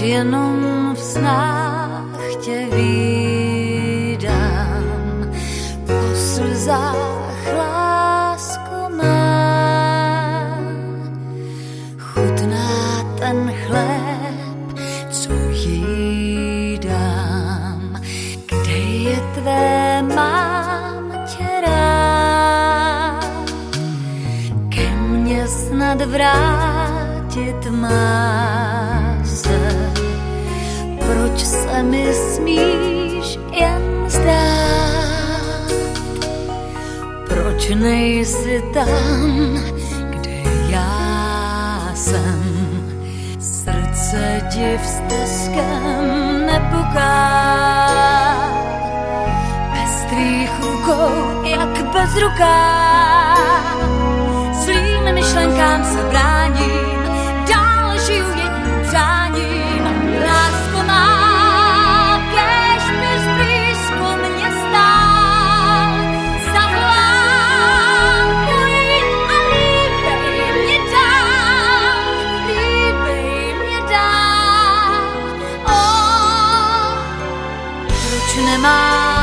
jenom v snách tě vídám, po slzách lásko má. Chutná ten chléb, co jídám, kde je tvé mám tě rád. Ke mně snad vrátit má se, proč se mi smíš jen zdát? Proč nejsi tam, kde já jsem? Srdce ti vzteskem nepuká, bez tvých rukou jak bez ruká. Zlým myšlenkám se bráním, dál žiju jedním přáním. Lásko má, kéž bys blízko mě stál. Zavolám a líbej mě dál, líbej mě dál. Proč nemám